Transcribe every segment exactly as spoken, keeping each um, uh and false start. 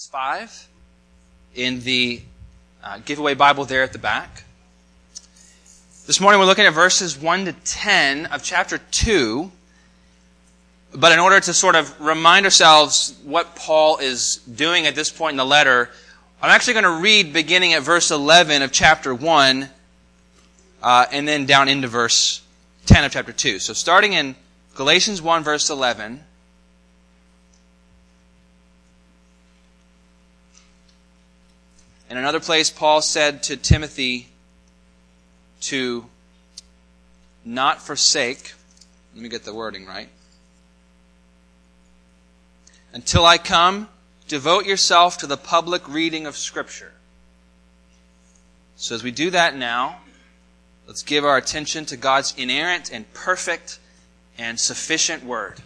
five in the uh, giveaway Bible there at the back. This morning we're looking at verses one to ten of chapter two. But in order to sort of remind ourselves what Paul is doing at this point in the letter, I'm actually going to read beginning at verse eleven of chapter one uh, and then down into verse ten of chapter two. So starting in Galatians one verse eleven. In another place, Paul said to Timothy to not forsake, let me get the wording right, until I come, devote yourself to the public reading of Scripture. So as we do that now, let's give our attention to God's inerrant and perfect and sufficient Word.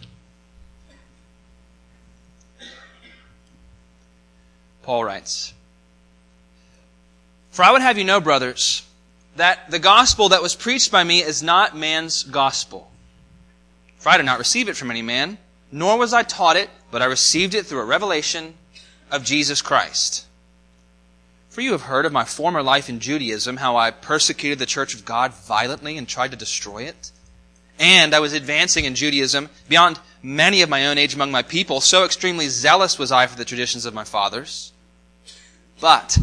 Paul writes, "For I would have you know, brothers, that the gospel that was preached by me is not man's gospel. For I did not receive it from any man, nor was I taught it, but I received it through a revelation of Jesus Christ. For you have heard of my former life in Judaism, how I persecuted the church of God violently and tried to destroy it. And I was advancing in Judaism beyond many of my own age among my people, so extremely zealous was I for the traditions of my fathers. But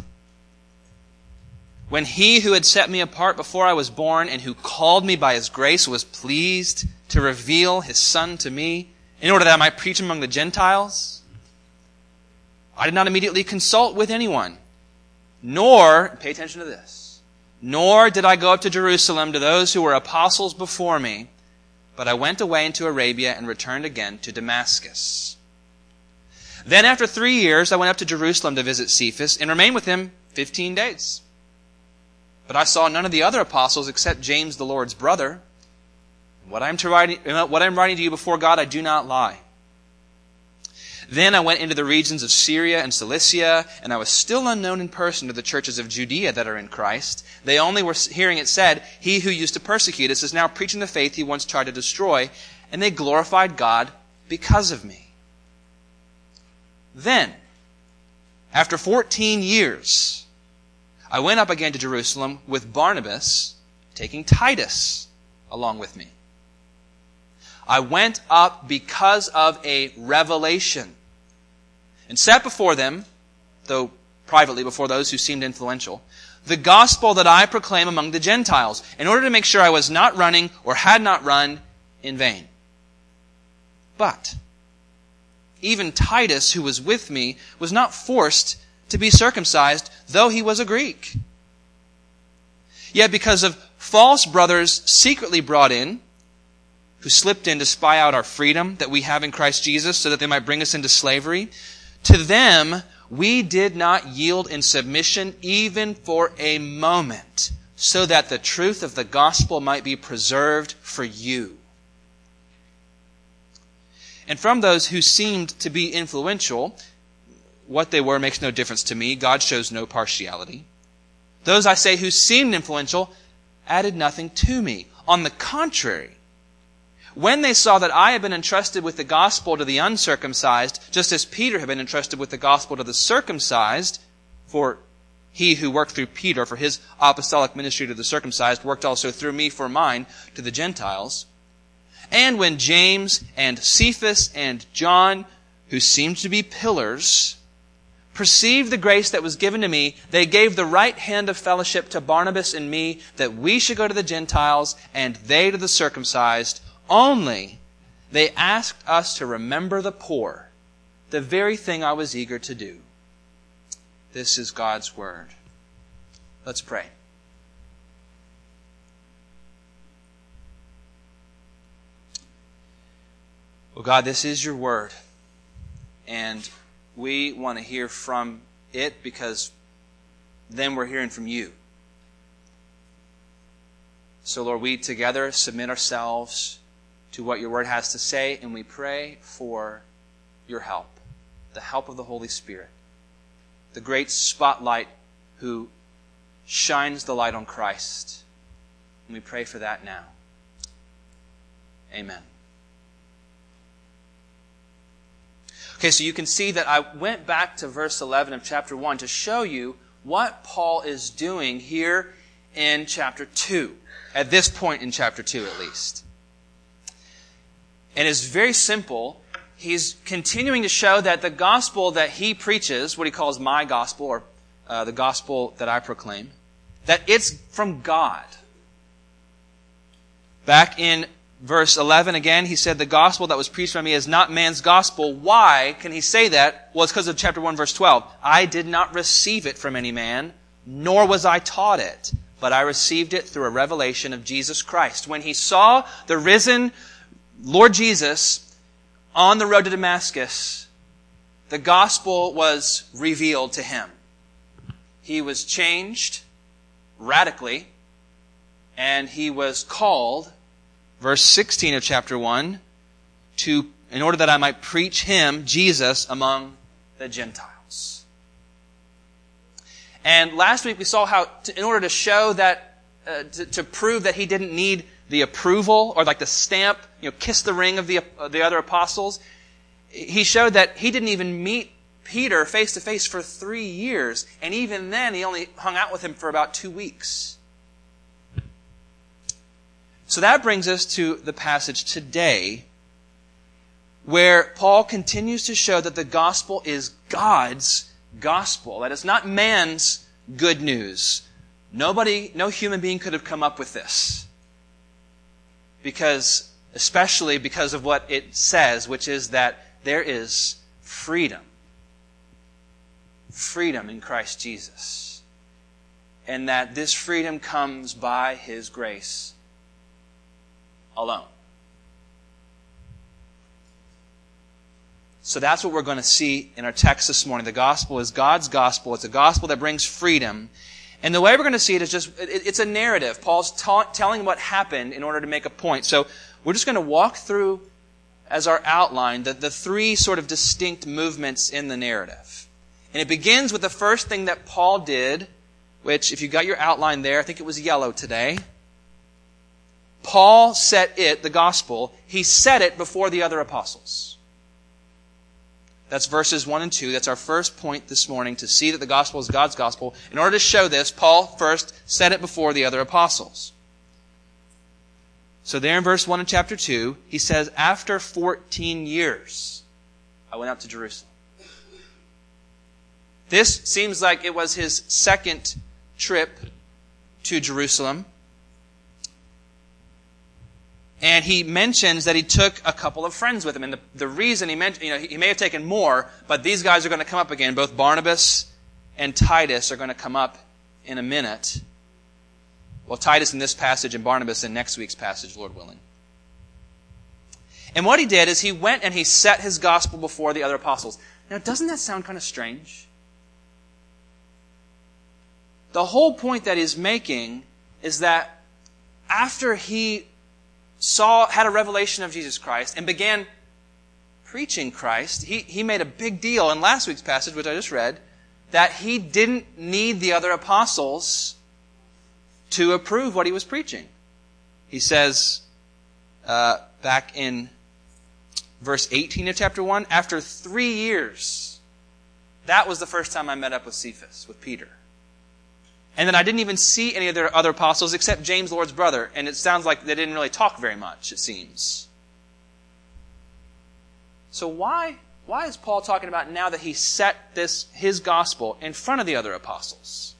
when He who had set me apart before I was born and who called me by His grace was pleased to reveal His Son to me in order that I might preach among the Gentiles, I did not immediately consult with anyone, nor, pay attention to this, nor did I go up to Jerusalem to those who were apostles before me, but I went away into Arabia and returned again to Damascus. Then after three years I went up to Jerusalem to visit Cephas and remained with him fifteen days. But I saw none of the other apostles except James, the Lord's brother. What I am to writing, what I am writing to you before God, I do not lie. Then I went into the regions of Syria and Cilicia, and I was still unknown in person to the churches of Judea that are in Christ. They only were hearing it said, He who used to persecute us is now preaching the faith he once tried to destroy, and they glorified God because of me. Then, after fourteen years, I went up again to Jerusalem with Barnabas, taking Titus along with me. I went up because of a revelation and set before them, though privately before those who seemed influential, the gospel that I proclaim among the Gentiles, in order to make sure I was not running or had not run in vain. But even Titus, who was with me, was not forced to be circumcised, though he was a Greek. Yet because of false brothers secretly brought in, who slipped in to spy out our freedom that we have in Christ Jesus so that they might bring us into slavery, to them we did not yield in submission even for a moment, so that the truth of the gospel might be preserved for you. And from those who seemed to be influential, what they were makes no difference to me. God shows no partiality. Those, I say, who seemed influential added nothing to me. On the contrary, when they saw that I had been entrusted with the gospel to the uncircumcised, just as Peter had been entrusted with the gospel to the circumcised, for he who worked through Peter for his apostolic ministry to the circumcised worked also through me for mine to the Gentiles, and when James and Cephas and John, who seemed to be pillars, perceived the grace that was given to me, they gave the right hand of fellowship to Barnabas and me, that we should go to the Gentiles and they to the circumcised. Only they asked us to remember the poor, the very thing I was eager to do. This is God's word. Let's pray. Well, God, this is your word, and we want to hear from it because then we're hearing from you. So, Lord, we together submit ourselves to what your word has to say, and we pray for your help, the help of the Holy Spirit, the great spotlight who shines the light on Christ. And we pray for that now. Amen. Okay, so you can see that I went back to verse eleven of chapter one to show you what Paul is doing here in chapter two, at this point in chapter two at least. And it's very simple. He's continuing to show that the gospel that he preaches, what he calls my gospel, or uh, the gospel that I proclaim, that it's from God. Back in verse eleven again, he said, the gospel that was preached by me is not man's gospel. Why can he say that? Well, it's because of chapter one, verse twelve. I did not receive it from any man, nor was I taught it, but I received it through a revelation of Jesus Christ. When he saw the risen Lord Jesus on the road to Damascus, the gospel was revealed to him. He was changed radically, and he was called, verse sixteen of chapter one, to, in order that I might preach him, Jesus, among the Gentiles. And last week we saw how, to, in order to show that, uh, to, to prove that he didn't need the approval, or like the stamp, you know, kiss the ring of the, uh, the other apostles, he showed that he didn't even meet Peter face to face for three years. And even then, he only hung out with him for about two weeks. So that brings us to the passage today, where Paul continues to show that the gospel is God's gospel. That it's not man's good news. Nobody, no human being could have come up with this. Because, especially because of what it says, which is that there is freedom. Freedom in Christ Jesus. And that this freedom comes by His grace alone. So that's what we're going to see in our text this morning. The gospel is God's gospel. It's a gospel that brings freedom. And the way we're going to see it is just, it's a narrative. Paul's ta- telling what happened in order to make a point. So we're just going to walk through, as our outline, the, the three sort of distinct movements in the narrative. And it begins with the first thing that Paul did, which, if you got your outline there, I think it was yellow today. Paul set it, the gospel, he set it before the other apostles. That's verses one and two. That's our first point this morning, to see that the gospel is God's gospel. In order to show this, Paul first set it before the other apostles. So there in verse one in chapter two, he says, after fourteen years, I went up to Jerusalem. This seems like it was his second trip to Jerusalem. And he mentions that he took a couple of friends with him. And the, the reason he mentioned, you know, he may have taken more, but these guys are going to come up again. Both Barnabas and Titus are going to come up in a minute. Well, Titus in this passage and Barnabas in next week's passage, Lord willing. And what he did is he went and he set his gospel before the other apostles. Now, doesn't that sound kind of strange? The whole point that he's making is that after he saw, had a revelation of Jesus Christ and began preaching Christ, he, he made a big deal in last week's passage, which I just read, that he didn't need the other apostles to approve what he was preaching. He says, uh, back in verse eighteen of chapter one, after three years, that was the first time I met up with Cephas, with Peter. And then I didn't even see any of their other apostles except James, Lord's brother. And it sounds like they didn't really talk very much, it seems. So why, why is Paul talking about now that he set this, his gospel in front of the other apostles?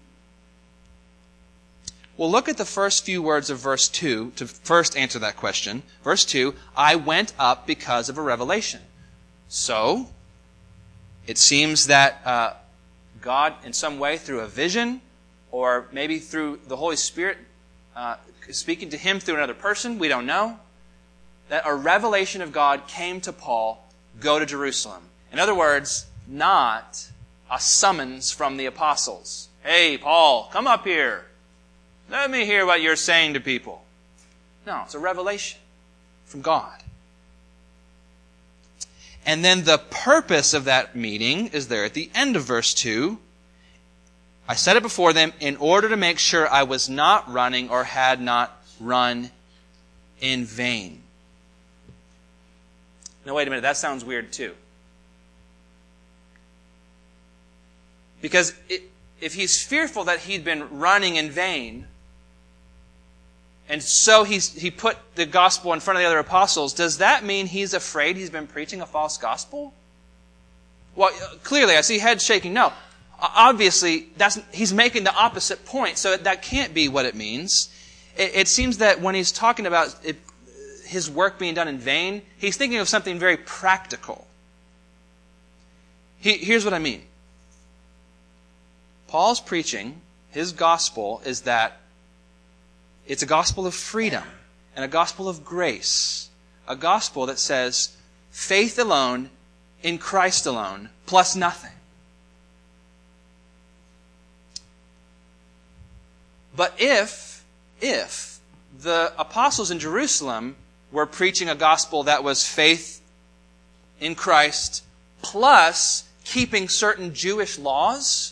Well, look at the first few words of verse two to first answer that question. Verse two, I went up because of a revelation. So, it seems that uh, God, in some way, through a vision, or maybe through the Holy Spirit uh, speaking to him through another person, we don't know, that a revelation of God came to Paul, go to Jerusalem. In other words, not a summons from the apostles. Hey, Paul, come up here. Let me hear what you're saying to people. No, it's a revelation from God. And then the purpose of that meeting is there at the end of verse two. I said it before them in order to make sure I was not running or had not run in vain. Now wait a minute, that sounds weird too. Because it, if he's fearful that he'd been running in vain, and so he's, he put the gospel in front of the other apostles, does that mean he's afraid he's been preaching a false gospel? Well, clearly, I see heads shaking. No. Obviously, that's, he's making the opposite point, so that can't be what it means. It, it seems that when he's talking about it, his work being done in vain, he's thinking of something very practical. He, here's what I mean. Paul's preaching, his gospel, is that it's a gospel of freedom and a gospel of grace. A gospel that says faith alone in Christ alone plus nothing. But if, if the apostles in Jerusalem were preaching a gospel that was faith in Christ plus keeping certain Jewish laws,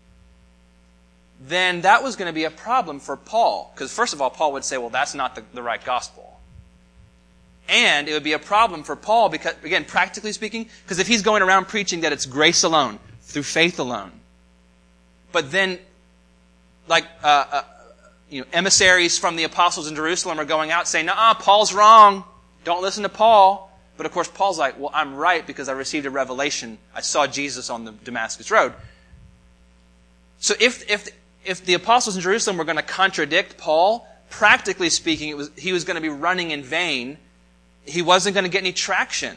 then that was going to be a problem for Paul. Because first of all, Paul would say, well, that's not the, the right gospel. And it would be a problem for Paul because, again, practically speaking, because if he's going around preaching that it's grace alone, through faith alone, but then, like, uh, uh, you know, emissaries from the apostles in Jerusalem are going out saying, "Nah, Paul's wrong. Don't listen to Paul." But of course, Paul's like, "Well, I'm right because I received a revelation. I saw Jesus on the Damascus Road." So if if if the apostles in Jerusalem were going to contradict Paul, practically speaking, it was he was going to be running in vain. He wasn't going to get any traction.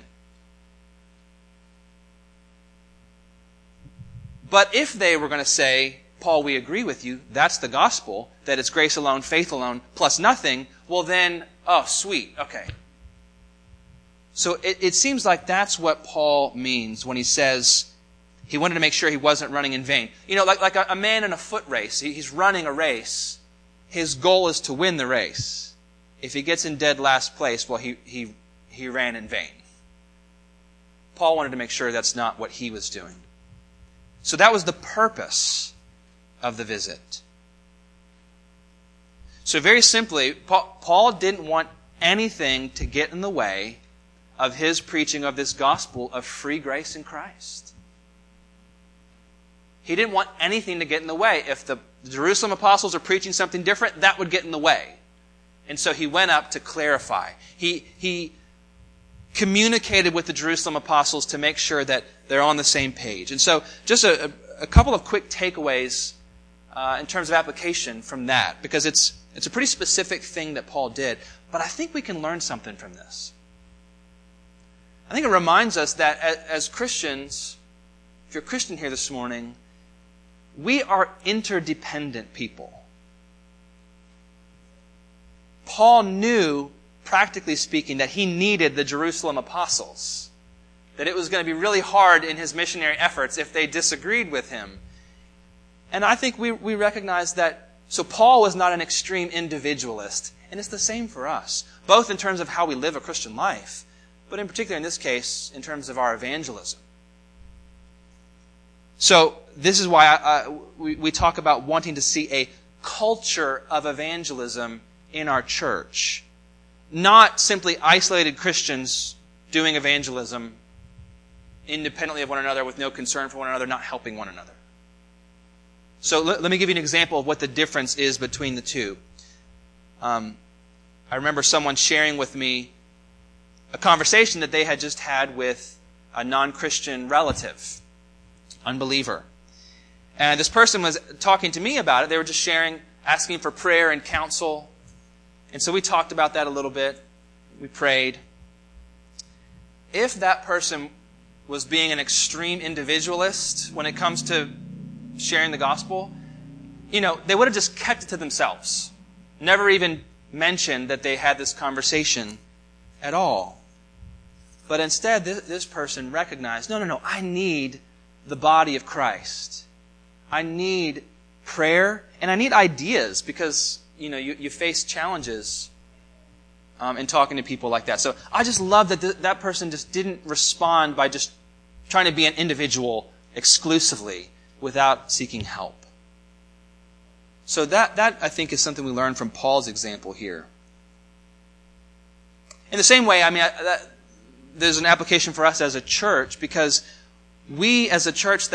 But if they were going to say, "Paul, we agree with you. That's the gospel, that it's grace alone, faith alone, plus nothing," well then, oh, sweet, okay. So it, it seems like that's what Paul means when he says he wanted to make sure he wasn't running in vain. You know, like, like a, a man in a foot race. He, he's running a race. His goal is to win the race. If he gets in dead last place, well, he, he, he ran in vain. Paul wanted to make sure that's not what he was doing. So that was the purpose of the visit. So very simply, Paul didn't want anything to get in the way of his preaching of this gospel of free grace in Christ. He didn't want anything to get in the way. If the Jerusalem apostles are preaching something different, that would get in the way. And so he went up to clarify. He, he communicated with the Jerusalem apostles to make sure that they're on the same page. And so just a, a couple of quick takeaways uh, in terms of application from that, because it's it's a pretty specific thing that Paul did. But I think we can learn something from this. I think it reminds us that as Christians, if you're a Christian here this morning, we are interdependent people. Paul knew, practically speaking, that he needed the Jerusalem apostles. That it was going to be really hard in his missionary efforts if they disagreed with him. And I think we, we recognize that, so Paul was not an extreme individualist. And it's the same for us, both in terms of how we live a Christian life, but in particular in this case, in terms of our evangelism. So this is why I, I, we, we talk about wanting to see a culture of evangelism in our church. Not simply isolated Christians doing evangelism independently of one another with no concern for one another, not helping one another. So let, let me give you an example of what the difference is between the two. Um, I remember someone sharing with me a conversation that they had just had with a non-Christian relative, unbeliever. And this person was talking to me about it. They were just sharing, asking for prayer and counsel. And so we talked about that a little bit. We prayed. If that person was being an extreme individualist when it comes to sharing the gospel, you know, they would have just kept it to themselves. Never even mentioned that they had this conversation at all. But instead, this, this person recognized, no, no, no, I need the body of Christ. I need prayer, and I need ideas because, you know, you, you face challenges um, in talking to people like that. So I just love that th- that person just didn't respond by just trying to be an individual exclusively without seeking help. So that, that I think, is something we learn from Paul's example here. In the same way, I mean, I, that, there's an application for us as a church because we, as a church that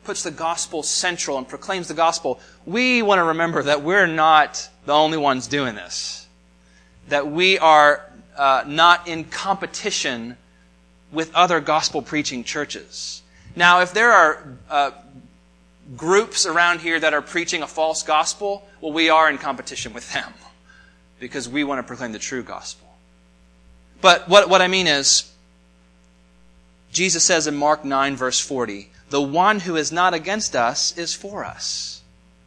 puts the gospel central and proclaims the gospel, we want to remember that we're not the only ones doing this. That we are uh, not in competition with other gospel-preaching churches. Now, if there are uh, groups around here that are preaching a false gospel, well, we are in competition with them because we want to proclaim the true gospel. But what, what I mean is, Jesus says in Mark nine, verse forty, the one who is not against us is for us.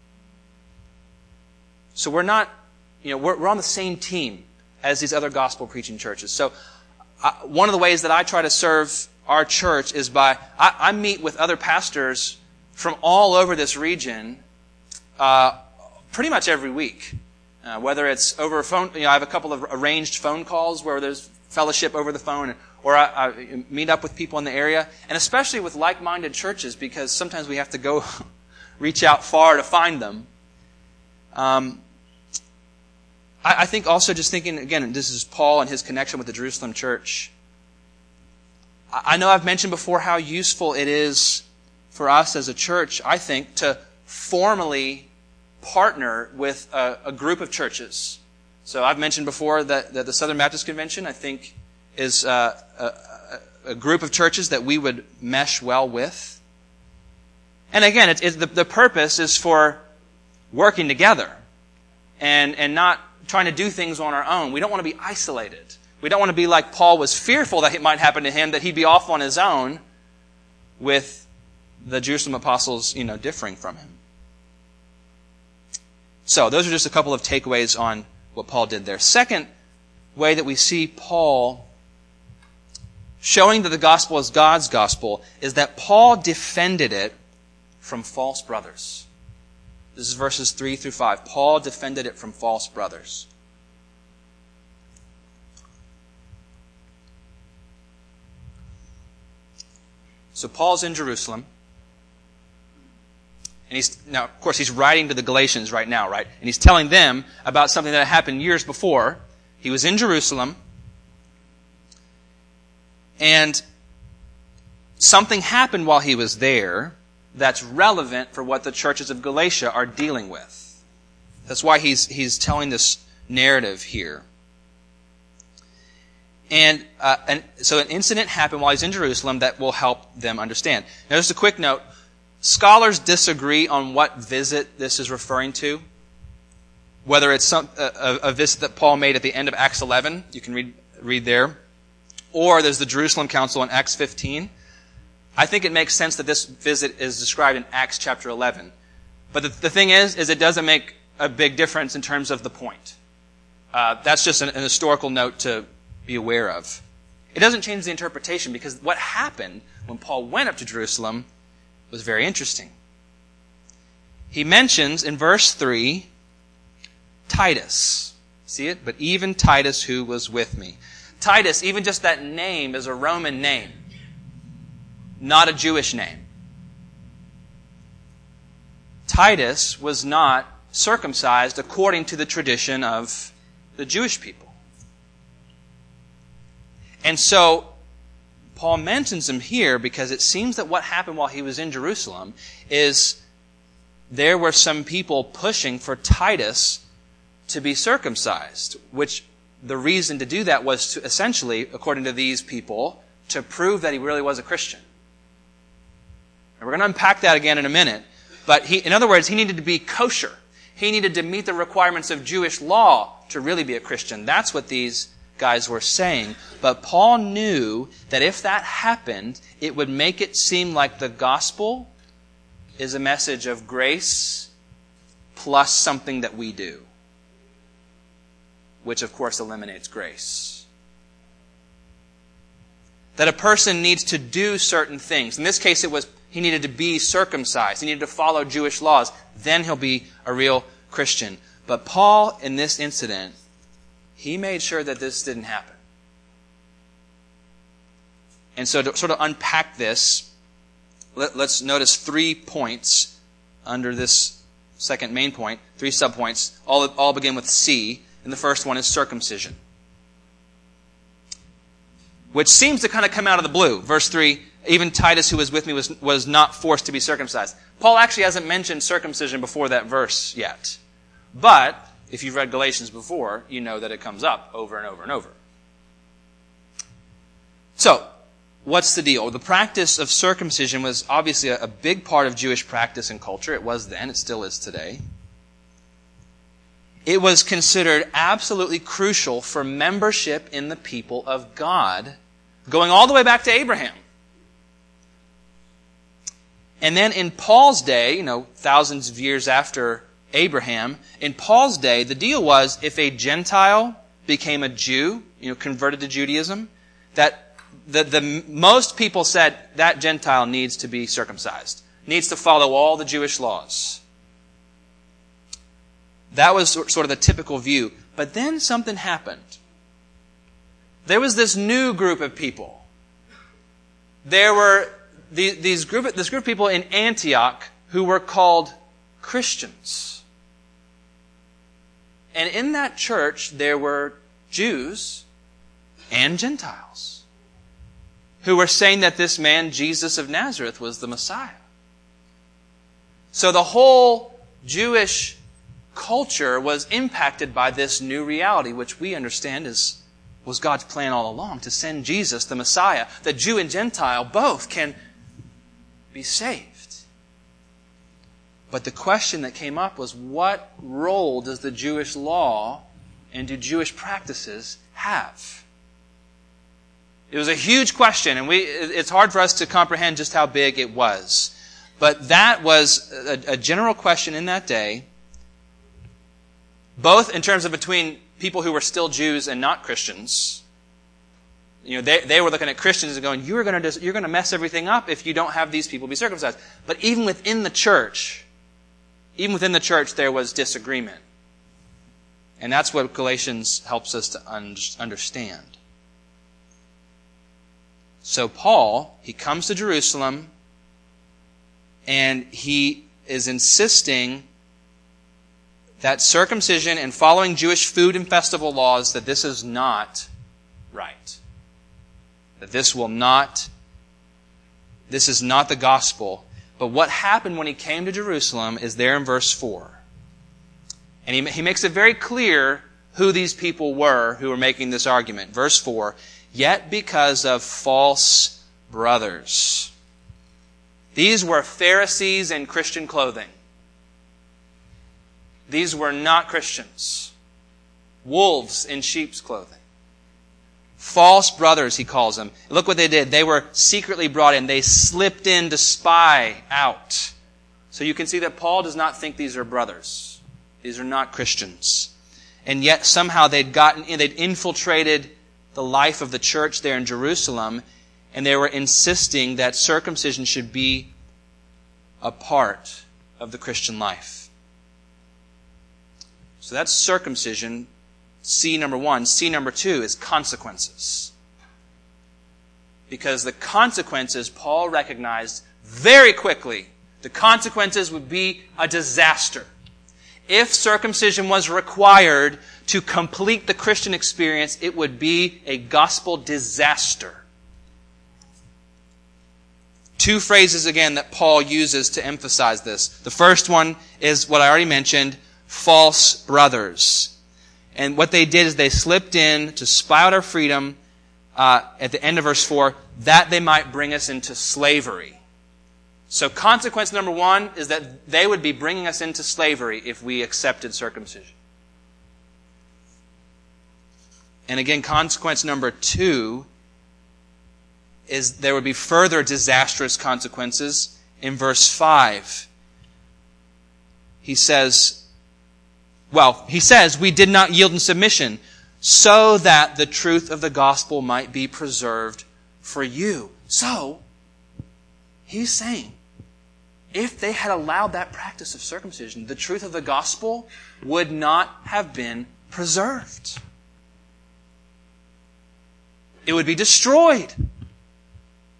So we're not, you know, we're, we're on the same team as these other gospel-preaching churches. So uh, one of the ways that I try to serve our church is by, I, I meet with other pastors from all over this region uh, pretty much every week. Uh, whether it's over a phone, you know, I have a couple of arranged phone calls where there's fellowship over the phone, or I, I meet up with people in the area, and especially with like-minded churches, because sometimes we have to go reach out far to find them. Um, I, I think also just thinking, again, this is Paul and his connection with the Jerusalem church. I, I know I've mentioned before how useful it is for us as a church, I think, to formally partner with a, a group of churches. So I've mentioned before that, that the Southern Baptist Convention, I think, is uh, a, a group of churches that we would mesh well with. And again, it's, it's the, the purpose is for working together and, and not trying to do things on our own. We don't want to be isolated. We don't want to be like Paul was fearful that it might happen to him, that he'd be off on his own with the Jerusalem apostles, you know, differing from him. So those are just a couple of takeaways on what Paul did there. Second way that we see Paul showing that the gospel is God's gospel is that Paul defended it from false brothers. This is verses three through five. Paul defended it from false brothers. So Paul's in Jerusalem. And he's, now, of course, he's writing to the Galatians right now, right? And he's telling them about something that happened years before. He was in Jerusalem. And something happened while he was there that's relevant for what the churches of Galatia are dealing with. That's why he's he's telling this narrative here. And, uh, and so an incident happened while he's in Jerusalem that will help them understand. Now, just a quick note. Scholars disagree on what visit this is referring to. Whether it's some, a, a visit that Paul made at the end of Acts eleven, you can read read there, or there's the Jerusalem Council in Acts fifteen. I think it makes sense that this visit is described in Acts chapter eleven. But the, the thing is, is it doesn't make a big difference in terms of the point. Uh, that's just an, an historical note to be aware of. It doesn't change the interpretation, because what happened when Paul went up to Jerusalem was very interesting. He mentions in verse three, Titus. See it? But even Titus who was with me. Titus, even just that name, is a Roman name, not a Jewish name. Titus was not circumcised according to the tradition of the Jewish people. And so Paul mentions him here because it seems that what happened while he was in Jerusalem is there were some people pushing for Titus to be circumcised, which the reason to do that was to essentially, according to these people, to prove that he really was a Christian. And we're going to unpack that again in a minute. But he, in other words, he needed to be kosher. He needed to meet the requirements of Jewish law to really be a Christian. That's what these guys were saying. But Paul knew that if that happened, it would make it seem like the gospel is a message of grace plus something that we do, which of course eliminates grace. That a person needs to do certain things. In this case, it was he needed to be circumcised. He needed to follow Jewish laws. Then he'll be a real Christian. But Paul, in this incident, he made sure that this didn't happen. And so to sort of unpack this, let, let's notice three points under this second main point, three subpoints. All, all begin with C, and the first one is circumcision, which seems to kind of come out of the blue. Verse three, Even Titus, who was with me, was, was not forced to be circumcised. Paul actually hasn't mentioned circumcision before that verse yet. But, if you've read Galatians before, you know that it comes up over and over and over. So, what's the deal? The practice of circumcision was obviously a, a big part of Jewish practice and culture. It was then, it still is today. It was considered absolutely crucial for membership in the people of God, going all the way back to Abraham. And then in Paul's day, you know, thousands of years after Abraham, in Paul's day, the deal was if a Gentile became a Jew, you know, converted to Judaism, that the, the most people said that Gentile needs to be circumcised, needs to follow all the Jewish laws. That was sort of the typical view. But then something happened. There was this new group of people. There were these group, this group of people in Antioch who were called Christians. And in that church, there were Jews and Gentiles who were saying that this man, Jesus of Nazareth, was the Messiah. So the whole Jewish culture was impacted by this new reality, which we understand is was God's plan all along, to send Jesus, the Messiah, that Jew and Gentile both can be saved. But the question that came up was, what role does the Jewish law and do Jewish practices have? It was a huge question, and we it's hard for us to comprehend just how big it was. But that was a, a general question in that day, both in terms of between people who were still Jews and not Christians. You know, they, they were looking at Christians and going, you're going to you're going to mess everything up if you don't have these people be circumcised. But even within the church, even within the church, there was disagreement. And that's what Galatians helps us to un- understand. So Paul, he comes to Jerusalem, and he is insisting that circumcision and following Jewish food and festival laws, that this is not right. That this will not, this is not the gospel. But what happened when he came to Jerusalem is there in verse four. And he, he makes it very clear who these people were who were making this argument. Verse four, yet because of false brothers. These were Pharisees in Christian clothing. These were not Christians. Wolves in sheep's clothing. False brothers, he calls them. Look what they did. They were secretly brought in. They slipped in to spy out. So you can see that Paul does not think these are brothers. These are not Christians. And yet somehow they'd gotten in, they'd infiltrated the life of the church there in Jerusalem, and they were insisting that circumcision should be a part of the Christian life. So that's circumcision, C number one. C number two is consequences. Because the consequences, Paul recognized very quickly, the consequences would be a disaster. If circumcision was required to complete the Christian experience, it would be a gospel disaster. Two phrases again that Paul uses to emphasize this. The first one is what I already mentioned, false brothers. And what they did is they slipped in to spy out our freedom uh, at the end of verse four, that they might bring us into slavery. So consequence number one is that they would be bringing us into slavery if we accepted circumcision. And again, consequence number two is there would be further disastrous consequences in verse five. He says, well, he says, we did not yield in submission so that the truth of the gospel might be preserved for you. So, he's saying, if they had allowed that practice of circumcision, the truth of the gospel would not have been preserved. It would be destroyed.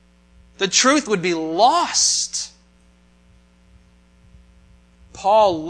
The truth would be lost. Paul